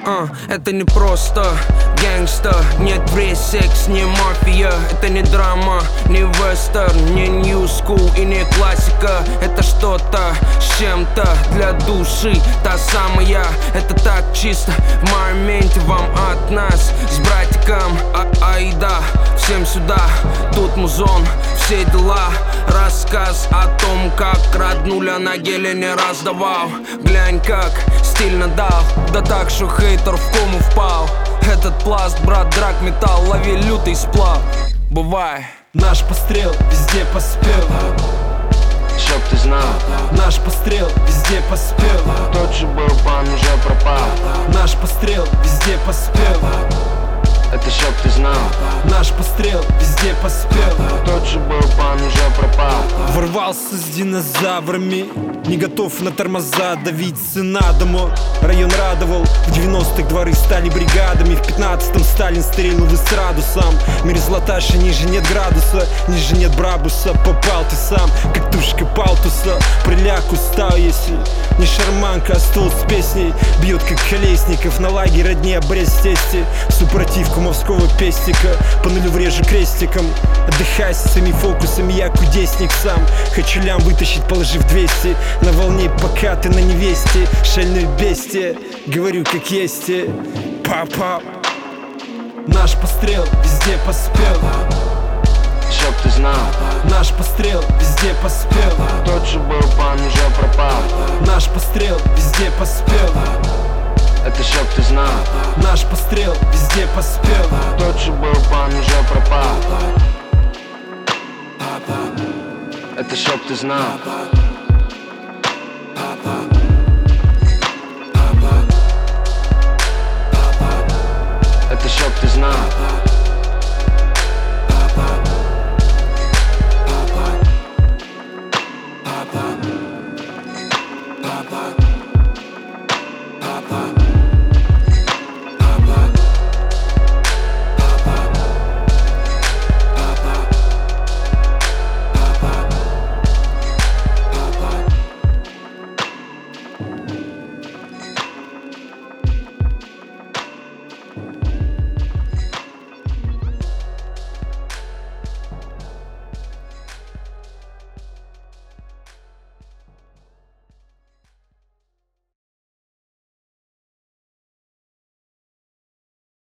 Это не просто гэнгста. Нет, вред, секс, не мафия. Это не драма, не вестерн, не нью скул и не классика. Это что-то с чем-то для души. Та самая, это так чисто. В моменте вам от нас с братиком. Айда, всем сюда, тут музон, все дела. Рассказ о том, как роднуля на геле не раздавал. Глянь, как стильно дал, да так, что хейтер в кому впал. Этот пласт, брат, драк, металл, лови лютый сплав. Бывай. Наш пострел везде поспел, чтоб ты знал. Наш пострел везде поспел, Тот, что был пан, уже пропал. Наш пострел везде поспел, Это чтоб ты знал. Наш пострел везде поспел, Тот, что был пан, уже пропал. ворвался с динозаврами, не готов на тормоза давить сына домой. Район радовал, в 90-х дворы стали бригадами. В 15-м Сталин стрельнул в эстраду сам. Мерзлоташа, ниже нет градуса, ниже нет брабуса. Попал ты сам, как тушка палтуса. Приляг устал, если не шарманка, а стол с песней. Бьет как Колесников на лагерь одни Брест-тесте. Супротив кумовского пестика, по нулю врежу крестиком. Отдыхай с своими фокусами, я кудесник сам. Хочу лям вытащить, положив 200. На волне, пока ты на невесте. Шальное бестие, говорю как есть. Папа. Наш пострел везде поспел, Чтоб ты знал. наш пострел везде поспел, Тот, что был пан, уже пропал. наш пострел везде поспел, Это чтоб ты знал. наш пострел везде поспел. Тот, что был пан, уже пропал. Это чтоб ты знал. Это чтоб ты знал. Papa.